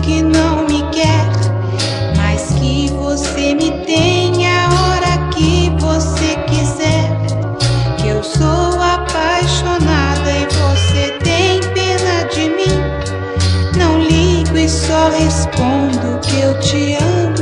que não me quer, mas que você me tenha a hora que você quiser. Que eu sou apaixonada e você tem pena de mim. Não ligo e só respondo que eu te amo.